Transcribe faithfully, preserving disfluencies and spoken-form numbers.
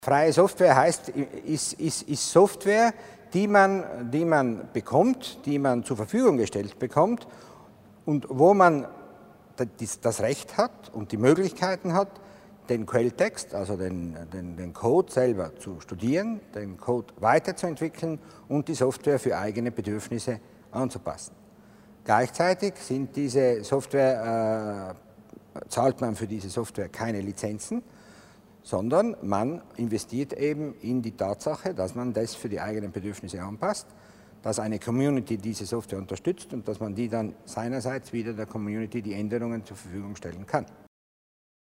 Freie Software heißt, ist, ist, ist Software, die man, die man bekommt, die man zur Verfügung gestellt bekommt und wo man das Recht hat und die Möglichkeiten hat, den Quelltext, also den, den, den Code selber zu studieren, den Code weiterzuentwickeln und die Software für eigene Bedürfnisse anzupassen. Gleichzeitig sind diese Software, äh, zahlt man für diese Software keine Lizenzen, sondern man investiert eben in die Tatsache, dass man das für die eigenen Bedürfnisse anpasst, dass eine Community diese Software unterstützt und dass man die dann seinerseits wieder der Community die Änderungen zur Verfügung stellen kann.